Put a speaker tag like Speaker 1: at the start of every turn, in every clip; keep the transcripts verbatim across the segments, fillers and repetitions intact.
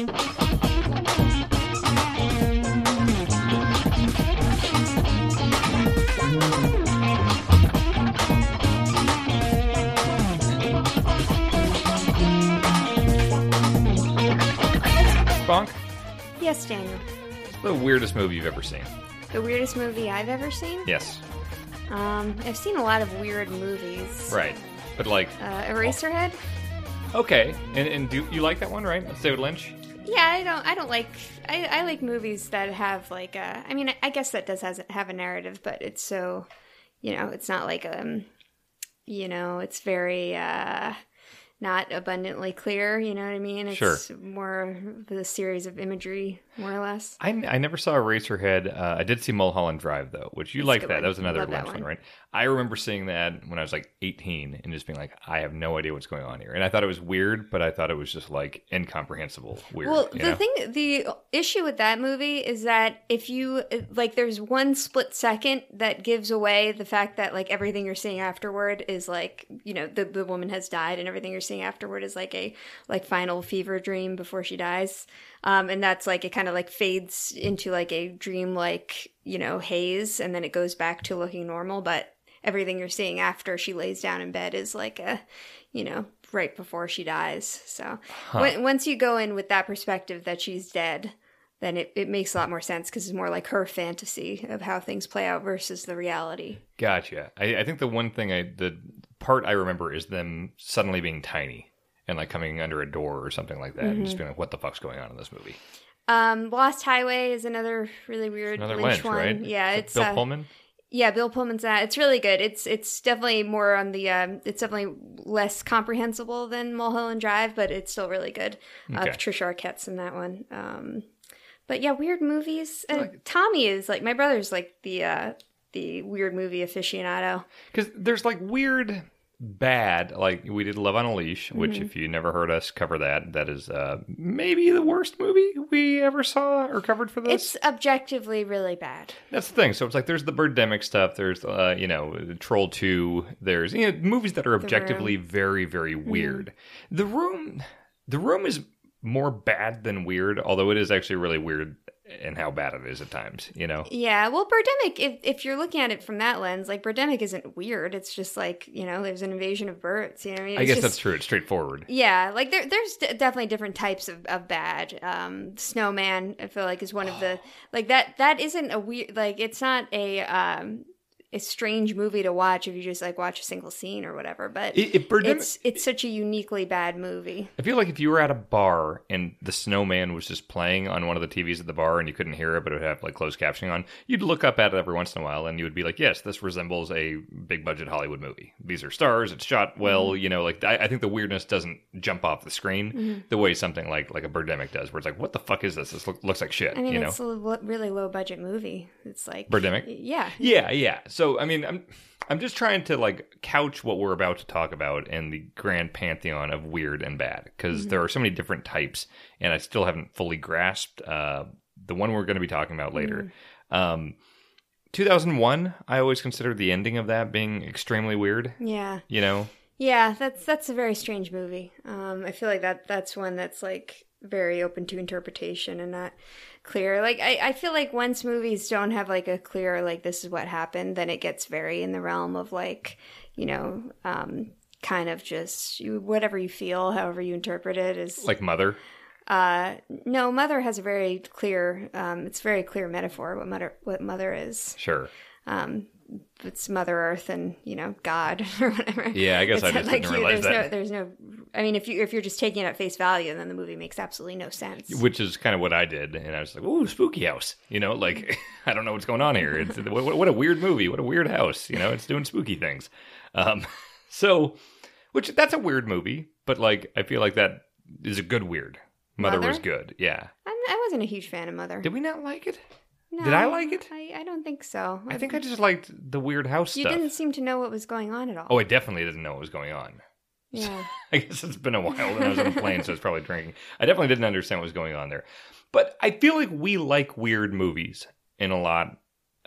Speaker 1: Bonk?
Speaker 2: Yes, Daniel.
Speaker 1: What's the weirdest movie you've ever seen?
Speaker 2: The weirdest movie I've ever seen?
Speaker 1: Yes.
Speaker 2: Um, I've seen a lot of weird movies.
Speaker 1: Right. But like...
Speaker 2: Uh, Eraserhead?
Speaker 1: Okay. And and do you like that one, right? That's David Lynch?
Speaker 2: Yeah, I don't. I don't like. I, I like movies that have like a. I mean, I, I guess that does has have a narrative, but it's so, you know, it's not like um, you know, it's very uh, not abundantly clear. You know what I mean? It's
Speaker 1: Sure.
Speaker 2: more of a series of imagery, more or less.
Speaker 1: I, I never saw Eraserhead. Uh, I did see Mulholland Drive, though, which you
Speaker 2: That's a
Speaker 1: liked
Speaker 2: good
Speaker 1: that.
Speaker 2: one.
Speaker 1: That was another
Speaker 2: Love that
Speaker 1: Lynch one,
Speaker 2: one.
Speaker 1: right? I remember seeing that when I was like eighteen and just being like, I have no idea what's going on here. And I thought it was weird, but I thought it was just like incomprehensible weird.
Speaker 2: Well,
Speaker 1: you
Speaker 2: the
Speaker 1: know?
Speaker 2: thing, the issue with that movie is that if you, like, there's one split second that gives away the fact that, like, everything you're seeing afterward is, like, you know, the, the woman has died and everything you're seeing afterward is, like, a, like, final fever dream before she dies. Um, and that's, like, it kind of, like, fades into, like, a dream-like, you know, haze, and then it goes back to looking normal, but everything you're seeing after she lays down in bed is, like, a, you know, right before she dies. So
Speaker 1: Huh.
Speaker 2: when, once you go in with that perspective that she's dead, then it, it makes a lot more sense because it's more like her fantasy of how things play out versus the reality.
Speaker 1: Gotcha. I, I think the one thing I, the part I remember is them suddenly being tiny and like coming under a door or something like that, and just being like, what the fuck's going on in this movie?
Speaker 2: Um, Lost Highway is another really weird
Speaker 1: Another
Speaker 2: Lynch,
Speaker 1: Lynch,
Speaker 2: one.
Speaker 1: right?
Speaker 2: Yeah,
Speaker 1: Is it
Speaker 2: it's
Speaker 1: Bill
Speaker 2: uh,
Speaker 1: Pullman?
Speaker 2: Yeah, Bill Pullman's that. It's really good. It's it's definitely more on the. Um, it's definitely less comprehensible than Mulholland Drive, but it's still really good. Uh,
Speaker 1: Okay.
Speaker 2: Patricia Arquette's in that one. Um, but yeah, weird movies. Uh, Tommy is like my brother's like the uh, the weird movie aficionado.
Speaker 1: Because there's like weird bad, like we did Love on a Leash, which
Speaker 2: Mm-hmm.
Speaker 1: if you never heard us cover that, that is uh, maybe the worst movie we ever saw or covered for this.
Speaker 2: It's objectively really bad.
Speaker 1: That's the thing. So it's like there's the Birdemic stuff, there's uh, you know, Troll two, there's you know movies that are objectively very, very weird. The Room The Room is more bad than weird, although it is actually really weird in how bad it is at times, you know?
Speaker 2: Yeah, well, Birdemic, if if you're looking at it from that lens, like Birdemic isn't weird. It's just like, you know, there's an invasion of birds. You know what I mean?
Speaker 1: I
Speaker 2: It's
Speaker 1: guess
Speaker 2: just-
Speaker 1: that's true. It's straightforward.
Speaker 2: Yeah, like there, there's d- definitely different types of, of bad. Um, Snowman, I feel like, is one of the like that. That isn't a weird like it's not a um a strange movie to watch if you just like watch a single scene or whatever. But
Speaker 1: I- If Birdemic,
Speaker 2: it's it's such a uniquely bad movie.
Speaker 1: I feel like if you were at a bar and the snowman was just playing on one of the T Vs at the bar and you couldn't hear it, but it would have like closed captioning on, you'd look up at it every once in a while and you would be like, yes, this resembles a big budget Hollywood movie. These are stars. It's shot well.
Speaker 2: Mm-hmm.
Speaker 1: You know, like I, I think the weirdness doesn't jump off the screen
Speaker 2: Mm-hmm.
Speaker 1: the way something like like a Birdemic does, where it's like, what the fuck is this? This look, looks like shit.
Speaker 2: I mean,
Speaker 1: you know?
Speaker 2: it's a lo- really low budget movie. It's like
Speaker 1: Birdemic?
Speaker 2: Yeah,
Speaker 1: Yeah, yeah. So I mean, I'm I'm just trying to like couch what we're about to talk about in the grand pantheon of weird and bad, because there are so many different types, and I still haven't fully grasped uh, the one we're going to be talking about later. Um, two thousand one, I always considered the ending of that being extremely weird.
Speaker 2: yeah.
Speaker 1: You know,
Speaker 2: Yeah, that's that's a very strange movie. Um, I feel like that that's one that's like very open to interpretation and not clear. Like I, I feel like once movies don't have like a clear like this is what happened, then it gets very in the realm of like, you know, um, kind of just you, whatever you feel, however you interpret it is
Speaker 1: like Mother.
Speaker 2: uh no, Mother has a very clear um it's a very clear metaphor what mother what mother is.
Speaker 1: Sure.
Speaker 2: Um it's Mother Earth and, you know, God or whatever.
Speaker 1: Yeah, I guess
Speaker 2: It's
Speaker 1: I just
Speaker 2: like
Speaker 1: didn't
Speaker 2: you-
Speaker 1: realize
Speaker 2: there's
Speaker 1: that.
Speaker 2: No, there's no. I mean, if you if you're just taking it at face value, then the movie makes absolutely no sense.
Speaker 1: Which is kind of what I did, and I was like, "Ooh, spooky house!" You know, like I don't know what's going on here. It's what, what a weird movie. What a weird house. You know, it's doing spooky things. Um, so, which that's a weird movie, but like I feel like that is a good weird. Mother,
Speaker 2: Mother?
Speaker 1: was good. Yeah.
Speaker 2: I'm, I wasn't a huge fan of Mother.
Speaker 1: Did we not like it?
Speaker 2: No,
Speaker 1: did I like it?
Speaker 2: I, I don't think so.
Speaker 1: I think I just liked the weird house
Speaker 2: you
Speaker 1: stuff.
Speaker 2: didn't seem to know what was going on at all.
Speaker 1: Oh, I definitely didn't know what was going on.
Speaker 2: Yeah.
Speaker 1: I guess it's been a while when I was on the plane, so I was probably drinking. I definitely didn't understand what was going on there. But I feel like we like weird movies in a lot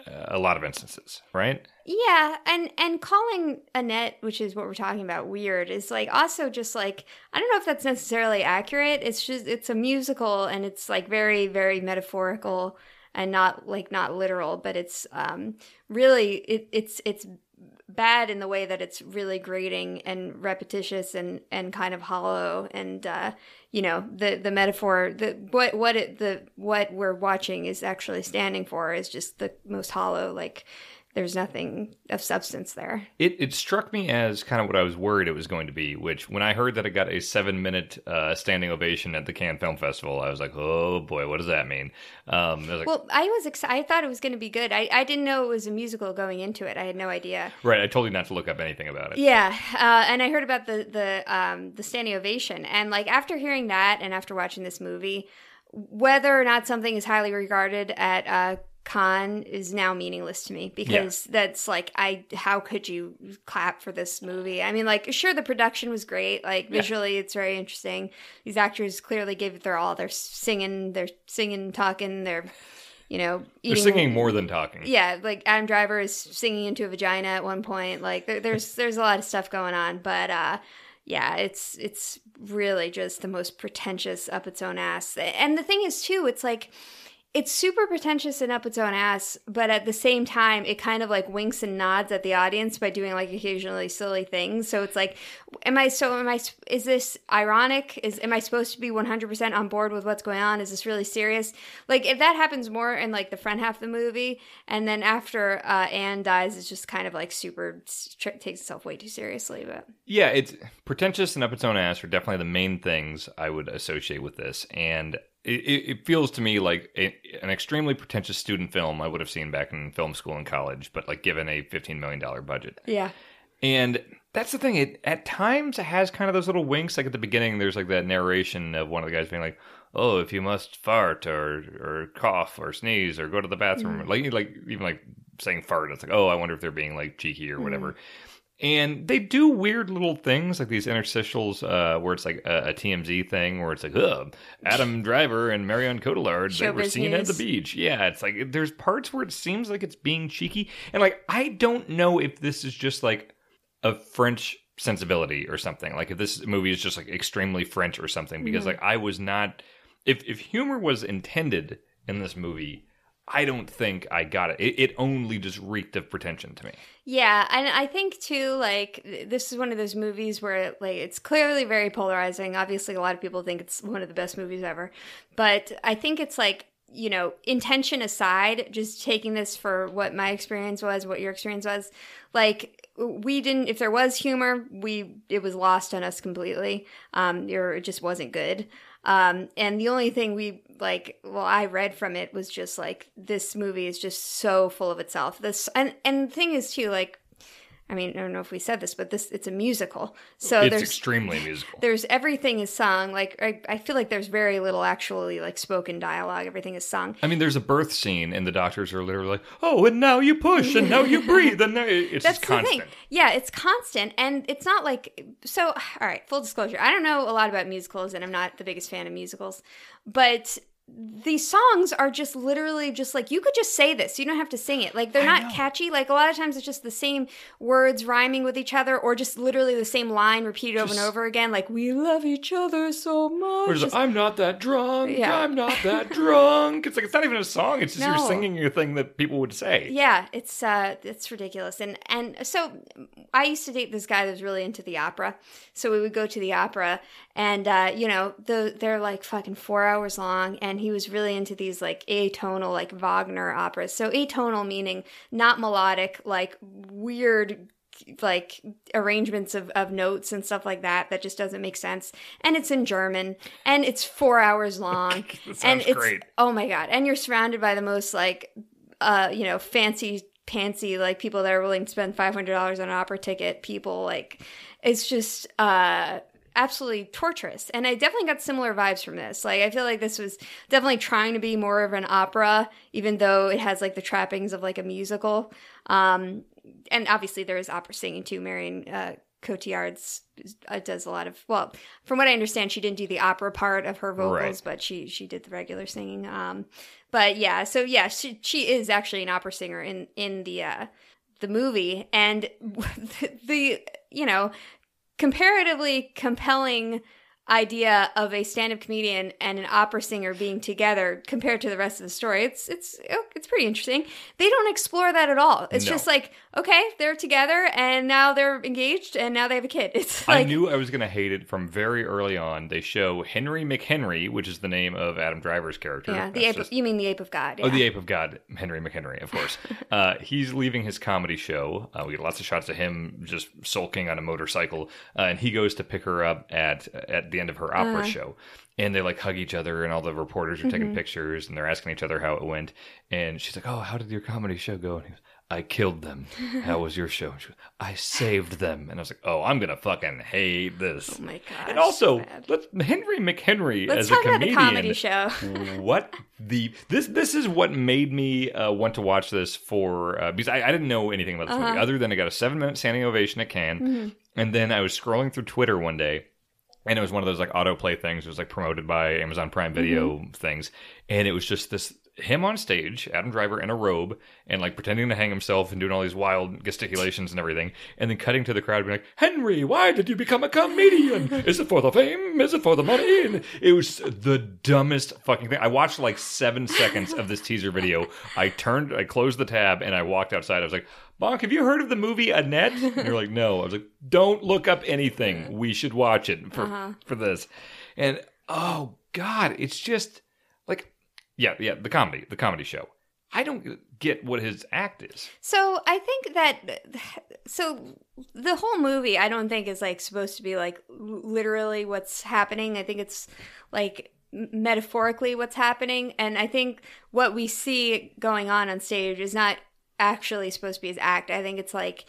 Speaker 1: a lot of instances, right?
Speaker 2: Yeah, and and calling Annette, which is what we're talking about, weird is like also just like I don't know if that's necessarily accurate. It's just it's a musical and it's like very very metaphorical and not like not literal, but it's um really it, it's it's bad in the way that it's really grating and repetitious and and kind of hollow, and uh you know the the metaphor the what what it the what we're watching is actually standing for is just the most hollow, like there's nothing of substance there.
Speaker 1: It it struck me as kind of what I was worried it was going to be, which when I heard that it got a seven minute uh, standing ovation at the Cannes Film Festival, I was like, oh boy, what does that mean? Um, I was like,
Speaker 2: well, I was excited. I thought it was going to be good. I, I didn't know it was a musical going into it. I had no idea.
Speaker 1: Right. I told you not to look up anything about it.
Speaker 2: Yeah. Uh, and I heard about the, the, um, the standing ovation. And like after hearing that and after watching this movie, whether or not something is highly regarded at uh Cannes is now meaningless to me because yeah. that's like I how could you clap for this movie? I mean, like sure the production was great, like visually yeah. it's very interesting. These actors clearly gave it their all. They're singing, they're singing, talking, they're you know eating.
Speaker 1: They're singing more than talking.
Speaker 2: Yeah, like Adam Driver is singing into a vagina at one point. Like there, there's there's a lot of stuff going on, but uh yeah, it's it's really just the most pretentious up its own ass. And the thing is too, it's like it's super pretentious and up its own ass, but at the same time, it kind of like winks and nods at the audience by doing like occasionally silly things. So it's like, am I, so am I, is this ironic? Is, am I supposed to be one hundred percent on board with what's going on? Is this really serious? Like if that happens more in like the front half of the movie, and then after uh, Anne dies, it's just kind of like super, takes itself way too seriously. But
Speaker 1: yeah, it's pretentious and up its own ass are definitely the main things I would associate with this. And It, it feels to me like a, an extremely pretentious student film I would have seen back in film school and college, but like given a fifteen million dollars budget.
Speaker 2: Yeah.
Speaker 1: And that's the thing. It at times it has kind of those little winks. Like at the beginning, there's like that narration of one of the guys being like, "Oh, if you must fart or or cough or sneeze or go to the bathroom," mm-hmm. like like even like saying fart. It's like, oh, I wonder if they're being like cheeky or whatever. Mm-hmm. And they do weird little things like these interstitials uh, where it's like a, a T M Z thing where it's like, oh, Adam Driver and Marion Cotillard, they were seen at the beach. Yeah, it's like there's parts where it seems like it's being cheeky. And like, I don't know if this is just like a French sensibility or something. Like if this movie is just like extremely French or something. Because mm-hmm. like I was not, if, if humor was intended in this movie, I don't think I got it. it. It only just reeked of pretension to me.
Speaker 2: Yeah, and I think too, like this is one of those movies where like it's clearly very polarizing. Obviously, a lot of people think it's one of the best movies ever, but I think it's like, you know, intention aside, just taking this for what my experience was, what your experience was, like we didn't. If there was humor, we it was lost on us completely. Um, or it just wasn't good. Um, and the only thing we like, well, I read from it was just like, this movie is just so full of itself. This, and, and the thing is too, like, I mean, I don't know if we said this, but this, it's a musical. So
Speaker 1: it's
Speaker 2: there's
Speaker 1: extremely musical.
Speaker 2: There's everything is sung. Like, I, I feel like there's very little actually like spoken dialogue. Everything is sung.
Speaker 1: I mean, there's a birth scene and the doctors are literally like, oh, and now you push and now you breathe. And now it's
Speaker 2: That's
Speaker 1: just constant.
Speaker 2: The thing. Yeah, it's constant. And it's not like, so, all right, full disclosure. I don't know a lot about musicals and I'm not the biggest fan of musicals, but these songs are just literally just like, you could just say this. You don't have to sing it. Like, they're
Speaker 1: I
Speaker 2: not
Speaker 1: know.
Speaker 2: catchy. Like, a lot of times it's just the same words rhyming with each other or just literally the same line repeated just, over and over again. Like, we love each other so much.
Speaker 1: Or just,
Speaker 2: just,
Speaker 1: I'm not that drunk.
Speaker 2: Yeah.
Speaker 1: I'm not that drunk. It's like, it's not even a song. It's just
Speaker 2: no.
Speaker 1: you're singing your thing that people would say.
Speaker 2: Yeah, it's uh, it's ridiculous. And, and so I used to date this guy that was really into the opera. So we would go to the opera and, uh, you know, the, they're like fucking four hours long. And he was really into these like atonal, like Wagner operas. So atonal meaning not melodic, like weird, like arrangements of, of notes and stuff like that that just doesn't make sense. And it's in German and it's four hours long.
Speaker 1: That sounds
Speaker 2: and it's
Speaker 1: great.
Speaker 2: Oh my God. And you're surrounded by the most like uh, you know, fancy pantsy, like people that are willing to spend five hundred dollars on an opera ticket, people like it's just uh absolutely torturous. And I definitely got similar vibes from this. Like, I feel like this was definitely trying to be more of an opera, even though it has like the trappings of like a musical. Um, and obviously there is opera singing too. Marion uh, Cotillard's uh, does a lot of, well, from what I understand, she didn't do the opera part of her vocals,
Speaker 1: Right.
Speaker 2: but she she did the regular singing. Um, but yeah, so yeah, she she is actually an opera singer in in the uh, the movie, and the, the you know comparatively compelling idea of a stand-up comedian and an opera singer being together compared to the rest of the story, it's it's it's pretty interesting. They don't explore that at all. It's
Speaker 1: No.
Speaker 2: just like, okay, they're together and now they're engaged and now they have a kid. It's like,
Speaker 1: I knew I was going to hate it from very early on. They show Henry McHenry, which is the name of Adam Driver's character.
Speaker 2: yeah, the
Speaker 1: That's
Speaker 2: ape.
Speaker 1: just-
Speaker 2: You mean the ape of God? Yeah.
Speaker 1: Oh, the Ape of God, Henry McHenry, of course. uh, he's leaving his comedy show. Uh, we get lots of shots of him just sulking on a motorcycle, uh, and he goes to pick her up at at the end of her opera
Speaker 2: Uh.
Speaker 1: show. And they like hug each other, and all the reporters are taking
Speaker 2: Mhm.
Speaker 1: pictures, and they're asking each other how it went. And she's like, "Oh, how did your comedy show go?" And he goes, "I killed them. How was your show?" And she goes, "I saved them." And I was like, "Oh, I'm gonna fucking hate this."
Speaker 2: Oh my gosh.
Speaker 1: And also,
Speaker 2: bad.
Speaker 1: let's, Henry McHenry
Speaker 2: Let's
Speaker 1: as
Speaker 2: talk
Speaker 1: a
Speaker 2: about the
Speaker 1: comedian.
Speaker 2: comedy show.
Speaker 1: what the this this is what made me uh, want to watch this for uh, because I, I didn't know anything about this
Speaker 2: Uh-huh.
Speaker 1: movie other than I got a seven minute standing ovation at Cannes,
Speaker 2: Mhm.
Speaker 1: and then I was scrolling through Twitter one day. And it was one of those like autoplay things. It was like promoted by Amazon Prime Video
Speaker 2: Mm-hmm.
Speaker 1: things. And it was just this him on stage, Adam Driver in a robe, and like pretending to hang himself and doing all these wild gesticulations and everything. And then cutting to the crowd being like, "Henry, why did you become a comedian? Is it for the fame? Is it for the money?" And it was the dumbest fucking thing. I watched like seven seconds of this teaser video. I turned, I closed the tab, and I walked outside. I was like, "Bonk, have you heard of the movie Annette?" And you're like, "No." I was like, "Don't look up anything. We should watch it for
Speaker 2: Uh-huh.
Speaker 1: for this." And oh god, it's just like, yeah, yeah, the comedy, the comedy show. I don't get what his act is.
Speaker 2: So I think that so the whole movie I don't think is like supposed to be like literally what's happening. I think it's like metaphorically what's happening, and I think what we see going on on stage is not actually supposed to be his act. I think it's like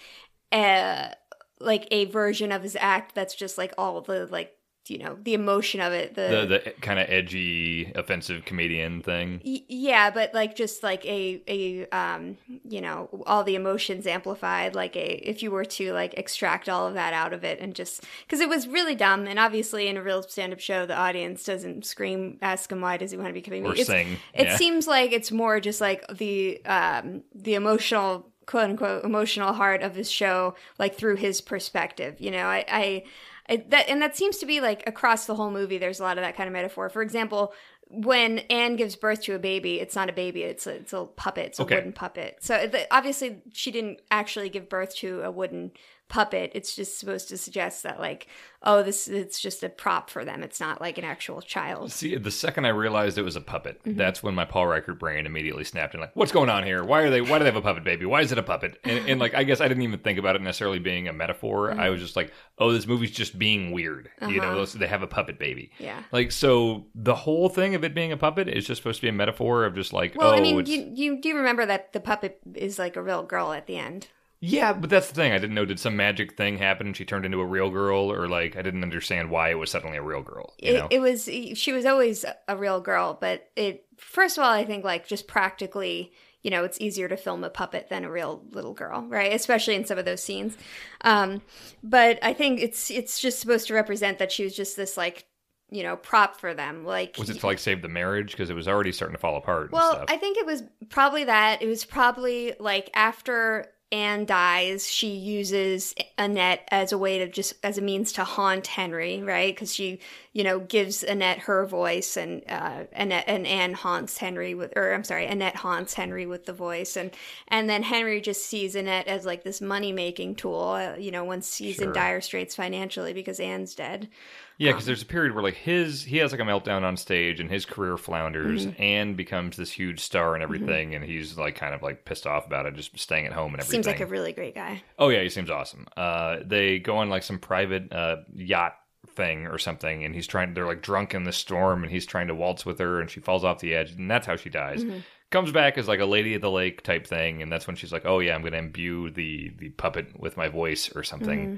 Speaker 2: a like a version of his act that's just like all the like, you know, the emotion of it,
Speaker 1: The the kind of edgy, offensive comedian thing.
Speaker 2: Y- yeah, but like just like a a um you know, all the emotions amplified, like a if you were to like extract all of that out of it and just because it was really dumb, and obviously in a real stand-up show the audience doesn't scream, ask him why does he want to be coming
Speaker 1: Or
Speaker 2: it's,
Speaker 1: sing.
Speaker 2: it
Speaker 1: yeah.
Speaker 2: seems like it's more just like the um the emotional, quote unquote, emotional heart of his show, like through his perspective. You know, I, I, I that and that seems to be like across the whole movie. There's a lot of that kind of metaphor. For example, when Anne gives birth to a baby, it's not a baby; it's a, it's a puppet. It's a
Speaker 1: Okay.
Speaker 2: wooden puppet. So the, obviously, she didn't actually give birth to a wooden puppet. It's just supposed to suggest that, like, oh, this it's just a prop for them. It's not like an actual child.
Speaker 1: See, the second I realized it was a puppet, that's when my Paul Reichert brain immediately snapped and like, what's going on here? Why are they? Why do they have a puppet baby? Why is it a puppet? And, and like, I guess I didn't even think about it necessarily being a metaphor. I was just like, oh, this movie's just being weird. You know,
Speaker 2: Uh-huh.
Speaker 1: they have a puppet baby.
Speaker 2: Yeah.
Speaker 1: Like, so the whole thing of it being a puppet is just supposed to be a metaphor of just like,
Speaker 2: Well,
Speaker 1: oh,
Speaker 2: I mean,
Speaker 1: it's
Speaker 2: you you do remember that the puppet is like a real girl at the end.
Speaker 1: yeah, but that's the thing. I didn't know. Did some magic thing happen and she turned into a real girl, or like I didn't understand why it was suddenly a real girl. You
Speaker 2: It,
Speaker 1: know,
Speaker 2: it was she was always a real girl, but it first of all, I think like just practically, you know, it's easier to film a puppet than a real little girl, right? Especially in some of those scenes. Um, but I think it's it's just supposed to represent that she was just this like, you know, prop for them. Like,
Speaker 1: was it to like save the marriage because it was already starting to fall apart?
Speaker 2: well,
Speaker 1: and stuff.
Speaker 2: I think it was probably that. It was probably like after Anne dies, she uses Annette as a way to just as a means to haunt Henry, right? Because she, you know, gives Annette her voice, and uh, Annette and Anne haunts Henry with, or I'm sorry, Annette haunts Henry with the voice, and and then Henry just sees Annette as like this money making tool, uh, you know, once he's
Speaker 1: Sure.
Speaker 2: in dire straits financially because Anne's dead.
Speaker 1: Yeah, because there's a period where like his he has like a meltdown on stage and his career flounders
Speaker 2: Mm-hmm.
Speaker 1: and becomes this huge star and everything, and he's like kind of like pissed off about it, just staying at home and everything.
Speaker 2: Seems like a really great guy.
Speaker 1: Oh yeah, he seems awesome. Uh, they go on like some private uh, yacht thing or something, and he's trying. They're like drunk in the storm, and he's trying to waltz with her, and she falls off the edge, and that's how she dies.
Speaker 2: Mm-hmm.
Speaker 1: Comes back as like a Lady of the Lake type thing, and that's when she's like, "Oh yeah, I'm going to imbue the the puppet with my voice or something."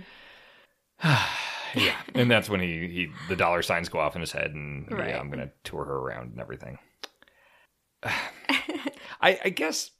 Speaker 2: Mm-hmm.
Speaker 1: Yeah, and that's when he, he the dollar signs go off in his head, and
Speaker 2: Right.
Speaker 1: yeah, I'm gonna tour her around and everything. I, I guess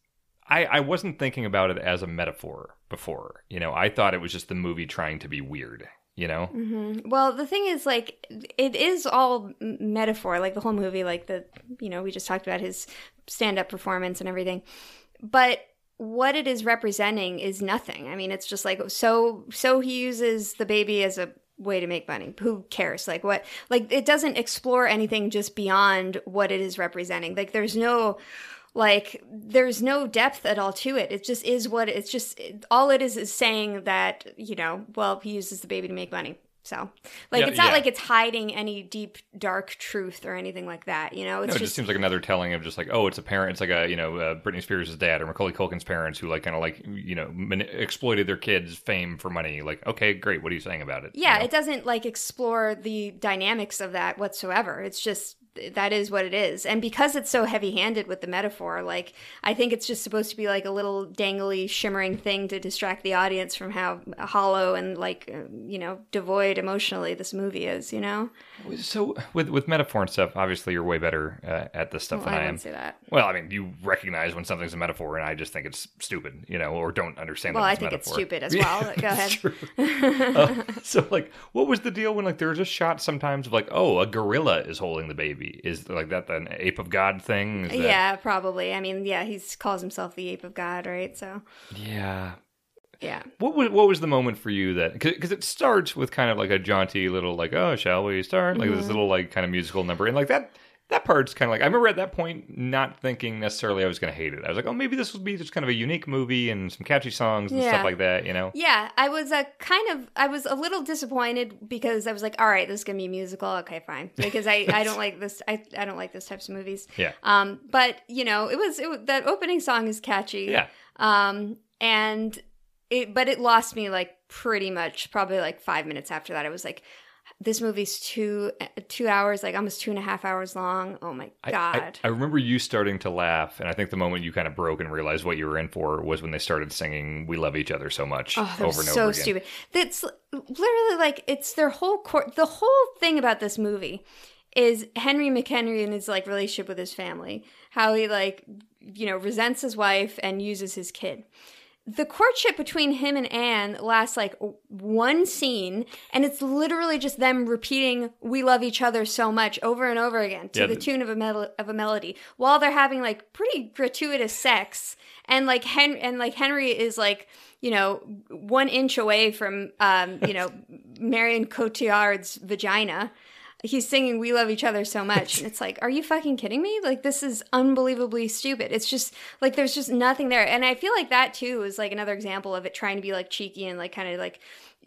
Speaker 1: I, I wasn't thinking about it as a metaphor before. You know, I thought it was just the movie trying to be weird, you know?
Speaker 2: Mm-hmm. Well, the thing is, like, it is all metaphor, like the whole movie, like the, you know, we just talked about his stand-up performance and everything. But what it is representing is nothing. I mean, it's just like, so, so he uses the baby as a way to make money. Who cares? Like what, like it doesn't explore anything just beyond what it is representing. Like there's no, like there's no depth at all to it. It just is what it's just, it, all it is is saying that, you know, well, he uses the baby to make money. So, like,
Speaker 1: yeah,
Speaker 2: it's not
Speaker 1: yeah.
Speaker 2: like it's hiding any deep, dark truth or anything like that, you know? It's
Speaker 1: no, it
Speaker 2: just,
Speaker 1: just seems like another telling of just like, oh, it's a parent. It's like a, you know, uh, Britney Spears' dad or Macaulay Culkin's parents who, like, kind of like, you know, mani- exploited their kids' fame for money. Like, okay, great. What are you saying about it?
Speaker 2: yeah,
Speaker 1: you know?
Speaker 2: it doesn't, like, explore the dynamics of that whatsoever. It's just, that is what it is. And because it's so heavy-handed with the metaphor, like, I think it's just supposed to be like a little dangly, shimmering thing to distract the audience from how hollow and, like, uh, you know, devoid emotionally this movie is, you know?
Speaker 1: So with with metaphor and stuff, obviously you're way better uh, at this stuff
Speaker 2: Well,
Speaker 1: than
Speaker 2: I
Speaker 1: I am.
Speaker 2: wouldn't say that.
Speaker 1: Well, I mean, you recognize when something's a metaphor, and I just think it's stupid, you know, or don't understand.
Speaker 2: Well,
Speaker 1: that
Speaker 2: I
Speaker 1: it's
Speaker 2: think
Speaker 1: a
Speaker 2: it's
Speaker 1: metaphor.
Speaker 2: stupid as well. Go
Speaker 1: That's
Speaker 2: ahead.
Speaker 1: true. uh, so, like, what was the deal when, like, there's a shot sometimes of, like, oh, a gorilla is holding the baby? Is, like, that an ape of God thing? Is that...
Speaker 2: Yeah, probably. I mean, yeah, he calls himself the ape of God, right? So,
Speaker 1: Yeah.
Speaker 2: yeah.
Speaker 1: What was what was the moment for you that, because it starts with kind of like a jaunty little, like, oh, shall we start? Like,
Speaker 2: Mm-hmm.
Speaker 1: this little, like, kind of musical number. And, like, that that part's kind of like, I remember at that point not thinking necessarily I was going to hate it. I was like, oh, maybe this will be just kind of a unique movie and some catchy songs and
Speaker 2: Yeah.
Speaker 1: stuff like that, you know?
Speaker 2: Yeah, I was a kind of, I was a little disappointed because I was like, all right, this is gonna be a musical. Okay, fine, because I, I don't like this. I, I don't like those types of movies.
Speaker 1: Yeah.
Speaker 2: Um, but you know, it was, it was that opening song is catchy.
Speaker 1: Yeah.
Speaker 2: Um, and it, but it lost me like pretty much, probably like five minutes after that. I was like, this movie's two two hours, like almost two and a half hours long. Oh my
Speaker 1: I-
Speaker 2: god!
Speaker 1: I, I remember you starting to laugh, and I think the moment you kind of broke and realized what you were in for was when they started singing "We Love Each Other So Much"
Speaker 2: Oh, that
Speaker 1: over
Speaker 2: was
Speaker 1: and
Speaker 2: so
Speaker 1: over again.
Speaker 2: stupid. That's literally like it's their whole court. The whole thing about this movie is Henry McHenry and his like relationship with his family. How he like you know resents his wife and uses his kid. The courtship between him and Anne lasts like one scene, and it's literally just them repeating "We love each other so much" over and over again to
Speaker 1: Yeah,
Speaker 2: the
Speaker 1: the-
Speaker 2: tune of a mel- of a melody, while they're having like pretty gratuitous sex, and like Hen- and like Henry is like you know one inch away from um you know Marion Cotillard's vagina. He's singing "We Love Each Other So Much," and it's like, are you fucking kidding me? Like, this is unbelievably stupid. It's just like there's just nothing there, and I feel like that too is like another example of it trying to be like cheeky and like kind of like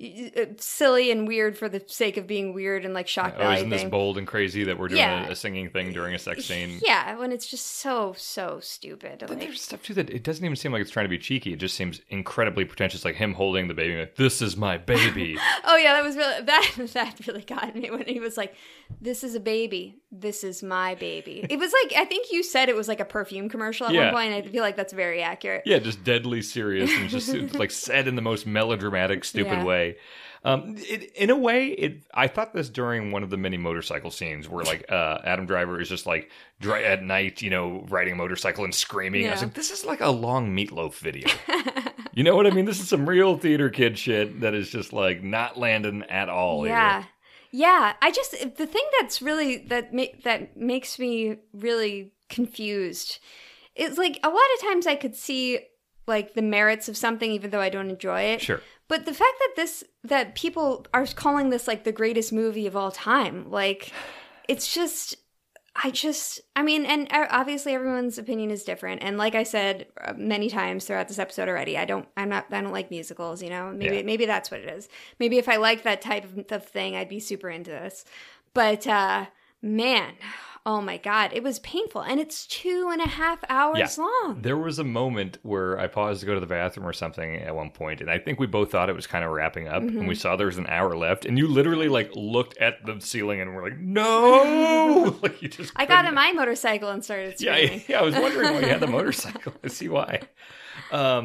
Speaker 2: silly and weird for the sake of being weird and like shock
Speaker 1: Oh,
Speaker 2: value
Speaker 1: isn't this
Speaker 2: thing.
Speaker 1: bold and crazy that we're doing
Speaker 2: Yeah.
Speaker 1: a, a singing thing during a sex scene?
Speaker 2: Yeah, when it's just so so stupid.
Speaker 1: But
Speaker 2: Like,
Speaker 1: there's stuff too that it doesn't even seem like it's trying to be cheeky. It just seems incredibly pretentious, like him holding the baby, like, "This is my baby."
Speaker 2: oh yeah, that was really that that really got me when he was like, "This is a baby. This is my baby." It was like I think you said it was like a perfume commercial at
Speaker 1: Yeah.
Speaker 2: one point. And I feel like that's very accurate.
Speaker 1: Yeah, just deadly serious and just like said in the most melodramatic, stupid
Speaker 2: Yeah.
Speaker 1: way. Um, it, in a way, it. I thought this during one of the many motorcycle scenes where like uh, Adam Driver is just like dry at night, you know, riding a motorcycle and screaming. I was
Speaker 2: Yeah.
Speaker 1: like, this is like a long Meatloaf video. You know what I mean? This is some real theater kid shit that is just like not landing at all.
Speaker 2: Yeah.
Speaker 1: Here.
Speaker 2: Yeah, I just the thing that's really that ma- that makes me really confused is like a lot of times I could see like the merits of something even though I don't enjoy it.
Speaker 1: Sure.
Speaker 2: But the fact that this that people are calling this like the greatest movie of all time, like it's just I just I mean and obviously everyone's opinion is different, and like I said uh, many times throughout this episode already, I don't I'm not I don't like musicals, you know. Maybe
Speaker 1: Yeah.
Speaker 2: maybe that's what it is. Maybe if I liked that type of, of thing, I'd be super into this. But uh man, oh my god, it was painful, and it's two and a half hours
Speaker 1: Yeah.
Speaker 2: long.
Speaker 1: There was a moment where I paused to go to the bathroom or something at one point, and I think we both thought it was kind of wrapping up, and we saw there was an hour left, and you literally like looked at the ceiling and were like, "No!" Like you just.
Speaker 2: I got
Speaker 1: couldn't-
Speaker 2: on my motorcycle and started
Speaker 1: Yeah,
Speaker 2: screaming.
Speaker 1: I, yeah. I was wondering why you had the motorcycle. I see why. Um,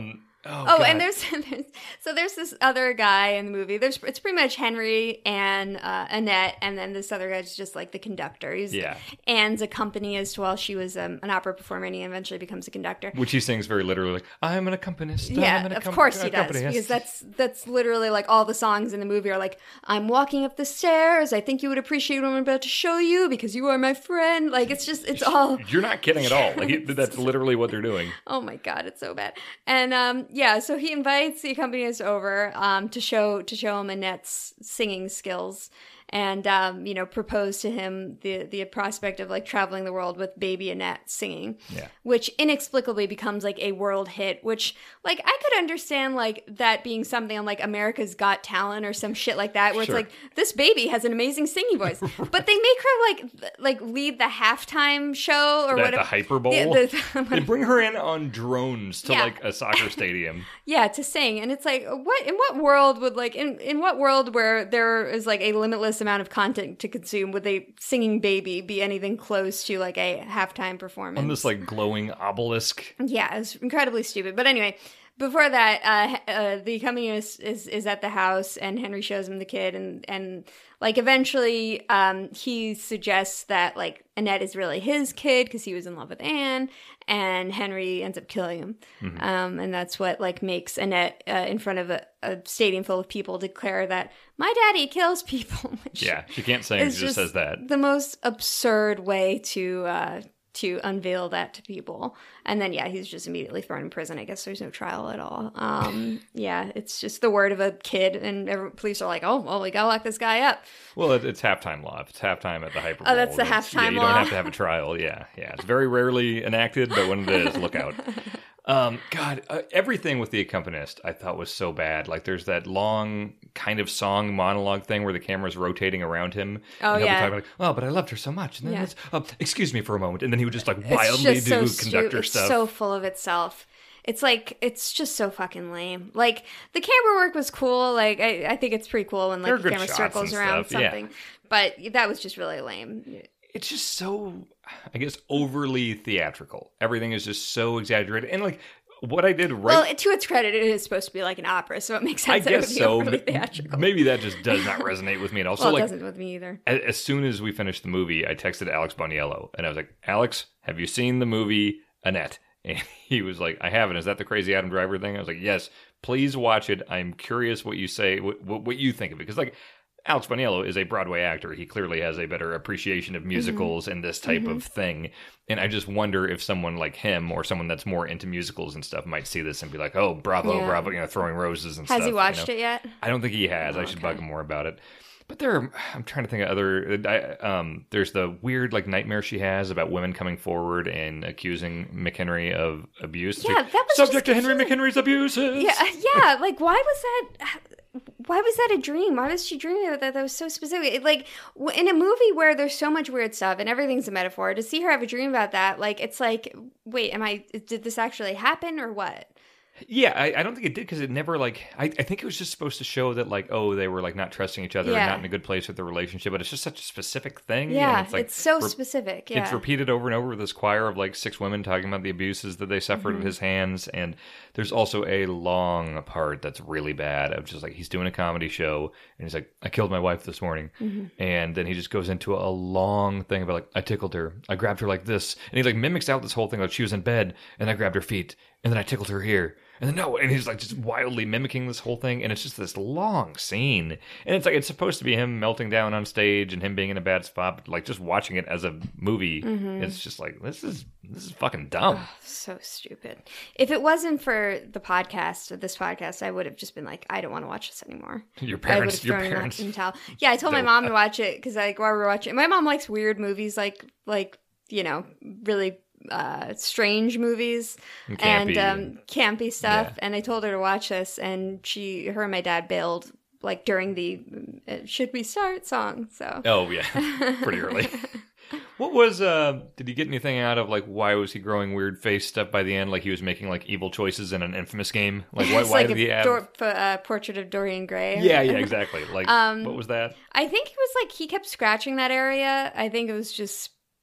Speaker 1: Oh,
Speaker 2: Oh,
Speaker 1: God.
Speaker 2: and there's, there's so there's this other guy in the movie. There's it's pretty much Henry and uh, Annette, and then this other guy's just like the conductor. He's
Speaker 1: Yeah.
Speaker 2: Anne's accompanist while she was um, an opera performer, and he eventually becomes a conductor.
Speaker 1: Which he sings very literally, like, I'm an accompanist.
Speaker 2: Yeah,
Speaker 1: I'm an
Speaker 2: of
Speaker 1: accom-
Speaker 2: course he does,
Speaker 1: accompanist."
Speaker 2: because that's that's literally like all the songs in the movie are like, I'm walking up the stairs. I think you would appreciate what I'm about to show you because you are my friend. Like it's just it's all.
Speaker 1: You're not kidding at all. Like he- that's literally what they're doing.
Speaker 2: Oh my god, it's so bad. And um, yeah, so he invites the accompanist over um, to show to show him Annette's singing skills, and um, you know, propose to him the the prospect of like traveling the world with baby Annette singing,
Speaker 1: Yeah.
Speaker 2: which inexplicably becomes like a world hit. Which like I could understand like that being something on like America's Got Talent or some shit like that, where
Speaker 1: Sure.
Speaker 2: it's like this baby has an amazing singing voice, but they make her like th- like lead the halftime show or
Speaker 1: That,
Speaker 2: whatever.
Speaker 1: the Hyper Bowl.
Speaker 2: The- the-
Speaker 1: They bring her in on drones to
Speaker 2: Yeah.
Speaker 1: like a soccer stadium.
Speaker 2: Yeah, to sing. And it's like, what in what world would like in, in what world where there is like a limitless amount of content to consume would a singing baby be anything close to like a halftime performance?
Speaker 1: On this like glowing obelisk.
Speaker 2: Yeah, it's incredibly stupid. But anyway, before that, uh, uh, the accompanist is, is at the house, and Henry shows him the kid, and and like eventually, um, he suggests that like Annette is really his kid because he was in love with Anne, and Henry ends up killing him,
Speaker 1: Mm-hmm.
Speaker 2: um, and that's what like makes Annette uh, in front of a, a stadium full of people declare that my daddy kills people. Which
Speaker 1: Yeah, she can't sing. She
Speaker 2: is
Speaker 1: just says that.
Speaker 2: the most absurd way to uh, to unveil that to people. And then, yeah, he's just immediately thrown in prison. I guess there's no trial at all. Um, yeah, it's just the word of a kid, and every, police are like, oh, well, we gotta lock this guy up.
Speaker 1: Well, it, it's halftime law. If it's halftime at the Hyper Bowl.
Speaker 2: Oh, that's the
Speaker 1: yeah,
Speaker 2: halftime
Speaker 1: you
Speaker 2: law?
Speaker 1: don't have to have a trial. Yeah, yeah. It's very rarely enacted, but when it is, look out. Um, God, uh, everything with the accompanist I thought was so bad. Like, there's that long kind of song monologue thing where the camera's rotating around him.
Speaker 2: Oh,
Speaker 1: and he'll
Speaker 2: yeah.
Speaker 1: be talking like, oh, but I loved her so much. And then
Speaker 2: Yeah.
Speaker 1: it's, oh, excuse me for a moment. And then he would just like
Speaker 2: It's
Speaker 1: wildly
Speaker 2: just
Speaker 1: do
Speaker 2: so
Speaker 1: conductor
Speaker 2: stu- it's
Speaker 1: stuff.
Speaker 2: so full of itself. It's like, it's just so fucking lame. Like, the camera work was cool. Like, I, I think it's pretty cool when,
Speaker 1: There are
Speaker 2: like, the
Speaker 1: good
Speaker 2: camera
Speaker 1: shots
Speaker 2: circles
Speaker 1: and
Speaker 2: around
Speaker 1: stuff, yeah.
Speaker 2: something. But that was just really lame.
Speaker 1: It's just so, I guess, overly theatrical. Everything is just so exaggerated. And like, what I did right.
Speaker 2: Well, to its credit, it is supposed to be like an opera, so it makes
Speaker 1: I
Speaker 2: sense that it
Speaker 1: guess
Speaker 2: would be
Speaker 1: so.
Speaker 2: overly
Speaker 1: M-
Speaker 2: theatrical.
Speaker 1: Maybe that just does not resonate with me at all.
Speaker 2: Well,
Speaker 1: so,
Speaker 2: it
Speaker 1: like,
Speaker 2: doesn't with me either.
Speaker 1: as, as soon as we finished the movie, I texted Alex Boniello, and I was like, Alex, have you seen the movie Annette? And he was like, I haven't. Is that the Crazy Adam Driver thing? I was like, yes, please watch it. I'm curious what you say, what, what, what you think of it. Because, like, Alex Boniello is a Broadway actor. He clearly has a better appreciation of musicals mm-hmm. and this type mm-hmm. of thing. And I just wonder if someone like him or someone that's more into musicals and stuff might see this and be like, oh, bravo,
Speaker 2: yeah.
Speaker 1: bravo, you know, throwing roses and
Speaker 2: has
Speaker 1: stuff.
Speaker 2: Has he watched
Speaker 1: you know?
Speaker 2: it yet?
Speaker 1: I don't think he has. Oh, I should okay. bug him more about it. But there are, I'm trying to think of other, I, um, there's the weird like nightmare she has about women coming forward and accusing McHenry of abuse.
Speaker 2: Yeah,
Speaker 1: like,
Speaker 2: that was
Speaker 1: subject to Henry McHenry's abuses.
Speaker 2: Yeah, yeah. Like, why was that? Why was that a dream? Why was she dreaming of that? That was so specific. It, like, in a movie where there's so much weird stuff and everything's a metaphor, to see her have a dream about that, like, it's like, wait, am I? Did this actually happen or what?
Speaker 1: Yeah, I, I don't think it did because it never, like, I, I think it was just supposed to show that, like, oh, they were, like, not trusting each other
Speaker 2: yeah.
Speaker 1: and not in a good place with their relationship, but it's just such a specific thing.
Speaker 2: Yeah,
Speaker 1: it's, like,
Speaker 2: it's so
Speaker 1: re-
Speaker 2: specific, yeah.
Speaker 1: It's repeated over and over with this choir of, like, six women talking about the abuses that they suffered mm-hmm. at his hands, and there's also a long part that's really bad of just, like, he's doing a comedy show, and he's like, I killed my wife this morning, mm-hmm. and then he just goes into a long thing about, like, I tickled her, I grabbed her like this, and he, like, mimics out this whole thing, like, she was in bed, and I grabbed her feet, and then I tickled her here. And then no, and he's like just wildly mimicking this whole thing, and it's just this long scene, and it's like it's supposed to be him melting down on stage and him being in a bad spot, but like just watching it as a movie, mm-hmm. it's just like this is this is fucking dumb.
Speaker 2: Oh, so stupid. If it wasn't for the podcast or this podcast, I would have just been like, I don't want to watch this anymore.
Speaker 1: Your parents, your parents.
Speaker 2: In towel. Yeah, I told my mom to watch it because like while we were watching, my mom likes weird movies, like like you know really. Uh, strange movies
Speaker 1: campy.
Speaker 2: and um, campy stuff,
Speaker 1: yeah.
Speaker 2: and I told her to watch this, and she, her, and my dad bailed like during the uh, "Should we start?" song. So
Speaker 1: oh yeah, pretty early. What was? Uh, did he get anything out of like why was he growing weird face stuff by the end? Like he was making like evil choices in an Infamous game. Like why?
Speaker 2: It's
Speaker 1: why
Speaker 2: like
Speaker 1: did
Speaker 2: a
Speaker 1: he have?
Speaker 2: Dor- uh, portrait of Dorian Gray.
Speaker 1: Yeah, yeah, exactly. Like
Speaker 2: um,
Speaker 1: what was that?
Speaker 2: I think it was like he kept scratching that area. I think it was just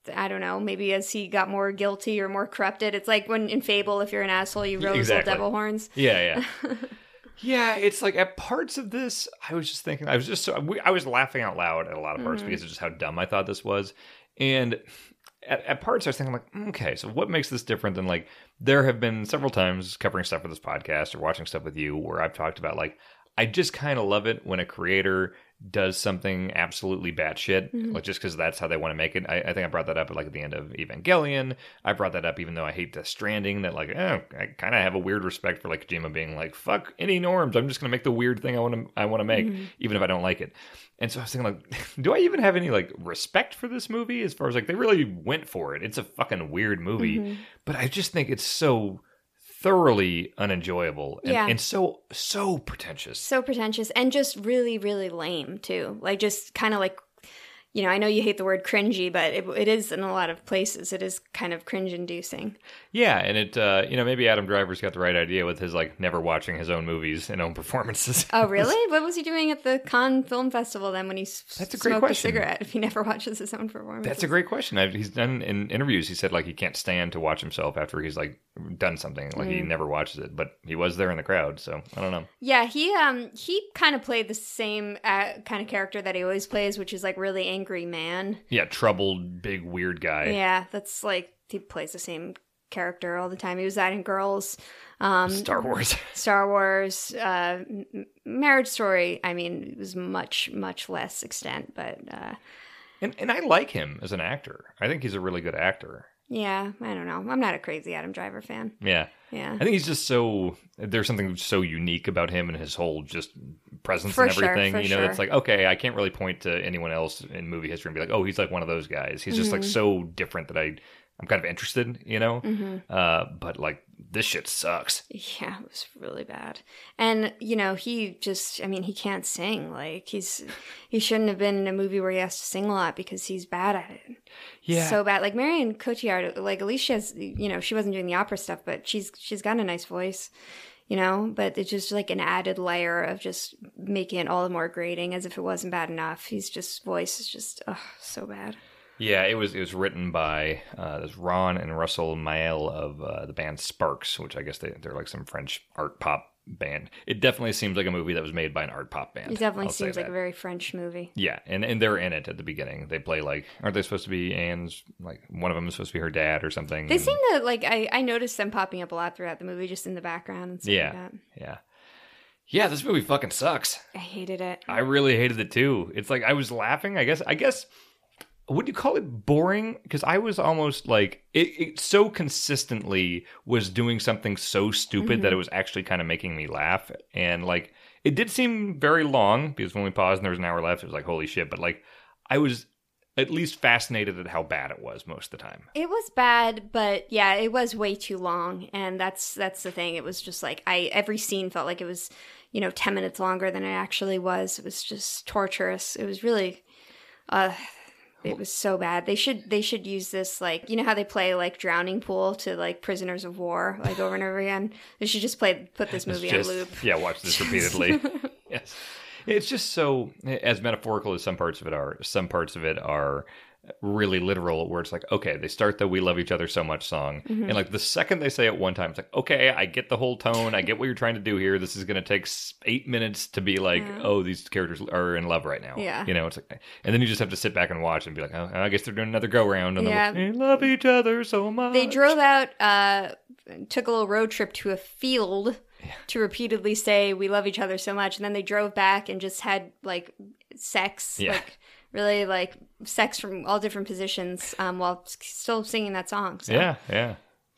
Speaker 2: I don't know, maybe as he got more guilty or more corrupted. It's like when in Fable, if you're an asshole, you grow
Speaker 1: Exactly.
Speaker 2: those little devil horns.
Speaker 1: Yeah, yeah. Yeah, it's like at parts of this, I was just thinking, I was just so, we, I was laughing out loud at a lot of parts mm-hmm. because of just how dumb I thought this was. And at, at parts, I was thinking, like, okay, so what makes this different than, like, there have been several times covering stuff for this podcast or watching stuff with you where I've talked about, like, I just kind of love it when a creator does something absolutely batshit, mm-hmm. like just because that's how they want to make it. I, I think I brought that up at like at the end of Evangelion. I brought that up even though I hate Death Stranding. That like, oh, I kind of have a weird respect for like Kojima being like, fuck any norms. I'm just gonna make the weird thing I want to I want to make, mm-hmm. even if I don't like it. And so I was thinking like, do I even have any like respect for this movie as far as like they really went for it? It's a fucking weird movie, mm-hmm. but I just think it's so thoroughly unenjoyable and,
Speaker 2: yeah.
Speaker 1: and so so pretentious
Speaker 2: so pretentious and just really really lame too, like just kind of like, you know, I know you hate the word cringy, but it, it is in a lot of places. It is kind of cringe inducing.
Speaker 1: Yeah, and it, uh, you know, maybe Adam Driver's got the right idea with his, like, never watching his own movies and own performances.
Speaker 2: Oh, really? What was he doing at the Cannes Film Festival then when he That's a great smoked question. a cigarette if he never watches his own performances?
Speaker 1: That's a great question. I've, he's done in interviews, he said, like, he can't stand to watch himself after he's, like, done something. Like, mm. he never watches it, but he was there in the crowd, so I don't know.
Speaker 2: Yeah, he, um, he kind of played the same uh, kind of character that he always plays, which is, like, really angry man.
Speaker 1: Yeah, troubled, big, weird guy.
Speaker 2: Yeah, that's like, he plays the same character all the time. He was that in Girls. Um,
Speaker 1: Star Wars.
Speaker 2: Star Wars. Uh, Marriage Story, I mean, it was much, much less extent, but... Uh,
Speaker 1: and, and I like him as an actor. I think he's a really good actor.
Speaker 2: Yeah, I don't know. I'm not a crazy Adam Driver fan.
Speaker 1: Yeah.
Speaker 2: Yeah.
Speaker 1: I think he's just so, there's something so unique about him and his whole just presence
Speaker 2: for
Speaker 1: and everything.
Speaker 2: Sure,
Speaker 1: you know,
Speaker 2: sure.
Speaker 1: It's like, okay, I can't really point to anyone else in movie history and be like, oh, he's like one of those guys. He's just mm-hmm. like so different that I, I'm kind of interested, you know?
Speaker 2: Mm-hmm.
Speaker 1: Uh, but like, this shit sucks.
Speaker 2: Yeah, it was really bad. And, you know, he just, I mean, he can't sing. Like, he's, he shouldn't have been in a movie where he has to sing a lot because he's bad at it.
Speaker 1: Yeah.
Speaker 2: So bad. Like, Marion Cotillard, like, at least she has, you know, she wasn't doing the opera stuff, but she's, she's got a nice voice, you know? But it's just like an added layer of just making it all the more grating as if it wasn't bad enough. He's just, voice is just, oh, so bad.
Speaker 1: Yeah, it was it was written by uh, this Ron and Russell Mael of uh, the band Sparks, which I guess they, they're like some French art pop band. It definitely seems like a movie that was made by an art pop band.
Speaker 2: It definitely
Speaker 1: I'll
Speaker 2: seems like a very French movie.
Speaker 1: Yeah, and, and they're in it at the beginning. They play like, aren't they supposed to be Anne's, like one of them is supposed to be her dad or something?
Speaker 2: They
Speaker 1: and,
Speaker 2: seem to, like, I, I noticed them popping up a lot throughout the movie, just in the background and stuff
Speaker 1: yeah,
Speaker 2: like that.
Speaker 1: Yeah. Yeah, this movie fucking sucks.
Speaker 2: I hated it.
Speaker 1: I really hated it too. It's like, I was laughing, I guess, I guess... Would you call it boring? Because I was almost like, it, it so consistently was doing something so stupid mm-hmm. that it was actually kind of making me laugh. And like, it did seem very long because when we paused and there was an hour left, it was like, holy shit. But like, I was at least fascinated at how bad it was most of the time.
Speaker 2: It was bad, but yeah, it was way too long. And that's, that's the thing. It was just like, I, every scene felt like it was, you know, ten minutes longer than it actually was. It was just torturous. It was really, uh, it was so bad. They should they should use this, like, you know how they play like Drowning Pool to like prisoners of war, like over and over again. They should just play put this movie
Speaker 1: just,
Speaker 2: on loop.
Speaker 1: Yeah, watch this repeatedly. Yes, it's just so, as metaphorical as some parts of it are. Some parts of it are really literal, where it's like, okay, they start the "We Love Each Other So Much" song, mm-hmm. and like the second they say it one time, it's like, okay, I get the whole tone, I get what you're trying to do here. This is going to take eight minutes to be like, yeah. oh, these characters are in love right now.
Speaker 2: Yeah,
Speaker 1: you know, it's like, and then you just have to sit back and watch and be like, oh, I guess they're doing another go round, and
Speaker 2: yeah.
Speaker 1: they love each other so much.
Speaker 2: They drove out, uh, took a little road trip to a field. Yeah. To repeatedly say "we love each other so much," and then they drove back and just had like sex,
Speaker 1: yeah.
Speaker 2: like really like sex from all different positions, um, while still singing that song. So.
Speaker 1: Yeah, yeah.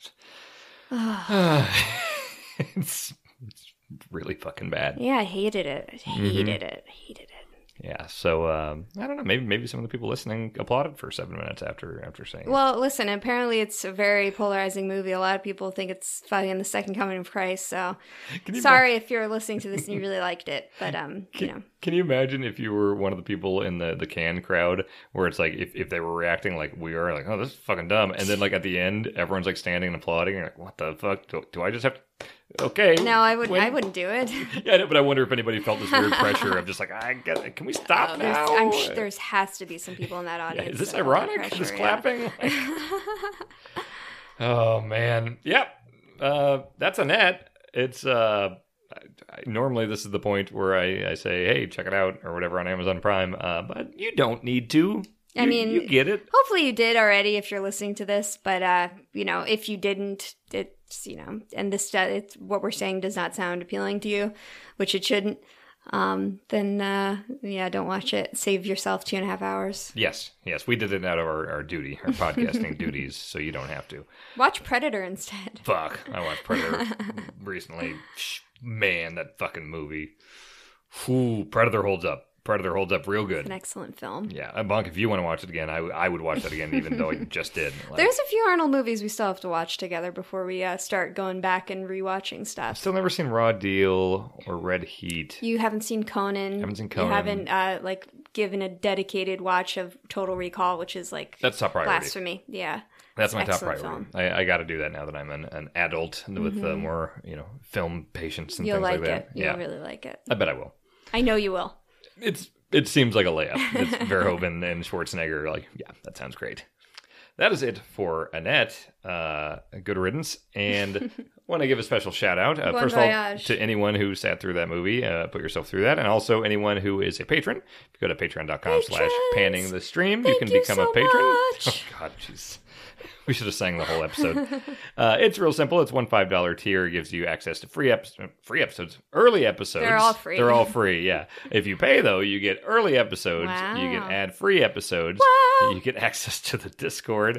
Speaker 1: it's, it's really fucking bad.
Speaker 2: Yeah, I hated it. I hated
Speaker 1: mm-hmm.
Speaker 2: it. I hated it.
Speaker 1: Yeah, so um, I don't know. Maybe maybe some of the people listening applauded for seven minutes after after saying.
Speaker 2: Well, listen. Apparently, it's a very polarizing movie. A lot of people think it's fucking the second coming of Christ. So, sorry imagine? if you're listening to this and you really liked it, but um,
Speaker 1: can,
Speaker 2: you know.
Speaker 1: Can you imagine if you were one of the people in the the Cannes crowd, where it's like if, if they were reacting like we are, like, oh, this is fucking dumb, and then like at the end, everyone's like standing and applauding, and you're like, what the fuck? Do, do I just have to okay.
Speaker 2: No, I wouldn't.
Speaker 1: when-
Speaker 2: I wouldn't do it.
Speaker 1: Yeah, I know, but I wonder if anybody felt this weird pressure of just like, I get it. Can we stop
Speaker 2: Oh,
Speaker 1: now?
Speaker 2: there's, I'm sh- there's has to be some people in that
Speaker 1: Yeah,
Speaker 2: audience.
Speaker 1: is this
Speaker 2: that feel that
Speaker 1: ironic?
Speaker 2: pressure,
Speaker 1: This
Speaker 2: yeah.
Speaker 1: clapping? Oh man, yep. Uh, that's Annette. It's uh, I, I, normally this is the point where I, I say, hey, check it out or whatever on Amazon Prime. Uh, but you don't need to.
Speaker 2: I
Speaker 1: You-
Speaker 2: mean,
Speaker 1: you get it.
Speaker 2: Hopefully you did already if you're listening to this, but uh, you know, if you didn't, it's you know, and this uh, it's what we're saying does not sound appealing to you, which it shouldn't. Um, then uh, yeah, don't watch it. Save yourself two and a half hours.
Speaker 1: Yes, yes, we did it out of our, our duty, our podcasting duties, so you don't have to.
Speaker 2: Watch Predator instead.
Speaker 1: Fuck, I watched Predator recently. Sh- Man, that fucking movie. Ooh, Predator holds up. Predator holds up real good.
Speaker 2: An excellent film.
Speaker 1: Yeah, uh, Bonk, if you want to watch it again, I, I would watch that again, even though I just did. Like,
Speaker 2: There's a few Arnold movies we still have to watch together before we uh, start going back and rewatching stuff.
Speaker 1: Still never seen Raw Deal or Red Heat.
Speaker 2: You haven't seen Conan.
Speaker 1: Haven't seen Conan.
Speaker 2: You haven't uh, like given a dedicated watch of Total Recall, which is like
Speaker 1: That's top priority.
Speaker 2: blasphemy. Yeah.
Speaker 1: That's my top
Speaker 2: Excellent
Speaker 1: priority.
Speaker 2: film.
Speaker 1: I, I got to do that now that I'm an, an adult with uh, more, you know, film patience and
Speaker 2: You'll
Speaker 1: things
Speaker 2: like
Speaker 1: like,
Speaker 2: it.
Speaker 1: that.
Speaker 2: You'll
Speaker 1: Yeah,
Speaker 2: really like it.
Speaker 1: I bet I will.
Speaker 2: I know you will.
Speaker 1: It's it seems like a layup. It's Verhoeven and Schwarzenegger. Like, yeah, that sounds great. That is it for Annette. Uh, good riddance. And want to give a special shout out. Uh,
Speaker 2: Bon
Speaker 1: first of all,
Speaker 2: voyage.
Speaker 1: to anyone who sat through that movie, uh, put yourself through that. And also anyone who is a patron. If you go to patreon.com slash
Speaker 2: Patrons!
Speaker 1: panning the stream, you
Speaker 2: Thank
Speaker 1: can
Speaker 2: you
Speaker 1: become
Speaker 2: so
Speaker 1: a patron.
Speaker 2: much.
Speaker 1: Oh, God, jeez. We should have sang the whole episode. uh, it's real simple. It's one five dollar tier. It gives you access to free episodes, free episodes, early episodes.
Speaker 2: They're all free.
Speaker 1: They're all free, yeah. If you pay, though, you get early episodes.
Speaker 2: Wow.
Speaker 1: You get ad-free episodes.
Speaker 2: Wow.
Speaker 1: You get access to the Discord.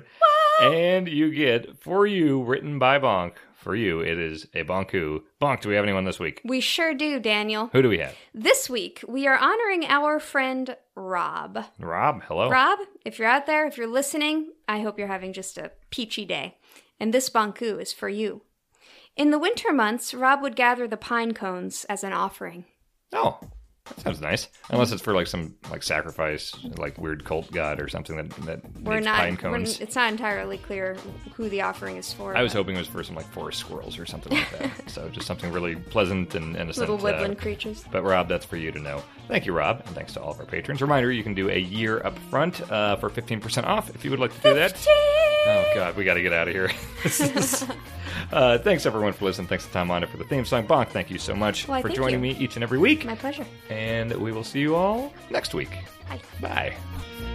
Speaker 1: And you get, for you, written by Bonk, for you, it is a Bonku. Bonk, do we have anyone this week?
Speaker 2: We sure do, Daniel.
Speaker 1: Who do we have?
Speaker 2: This week, we are honoring our friend Rob.
Speaker 1: Rob, hello.
Speaker 2: Rob, if you're out there, if you're listening, I hope you're having just a peachy day. And this Bonku is for you. In the winter months, Rob would gather the pine cones as an offering.
Speaker 1: Oh, that sounds nice. Unless it's for like some like sacrifice, like weird cult god or something that, that
Speaker 2: We're
Speaker 1: makes
Speaker 2: not.
Speaker 1: pine
Speaker 2: we're-
Speaker 1: cones.
Speaker 2: it's not entirely clear who the offering is for.
Speaker 1: I was
Speaker 2: but
Speaker 1: hoping it was for some like forest squirrels or something like that. So just something really pleasant and innocent.
Speaker 2: little woodland
Speaker 1: uh,
Speaker 2: creatures.
Speaker 1: But Rob, that's for you to know. Thank you, Rob, and thanks to all of our patrons. Reminder, you can do a year up front uh, for fifteen percent off if you would like to do that. Oh, God, we got to get out of here. This is- uh, thanks, everyone, for listening. Thanks to Tom Honda for the theme song. Bonk, thank you so much
Speaker 2: Why,
Speaker 1: for
Speaker 2: thank
Speaker 1: joining
Speaker 2: you.
Speaker 1: me each and every week.
Speaker 2: My pleasure.
Speaker 1: And we will see you all next week.
Speaker 2: Bye.
Speaker 1: Bye.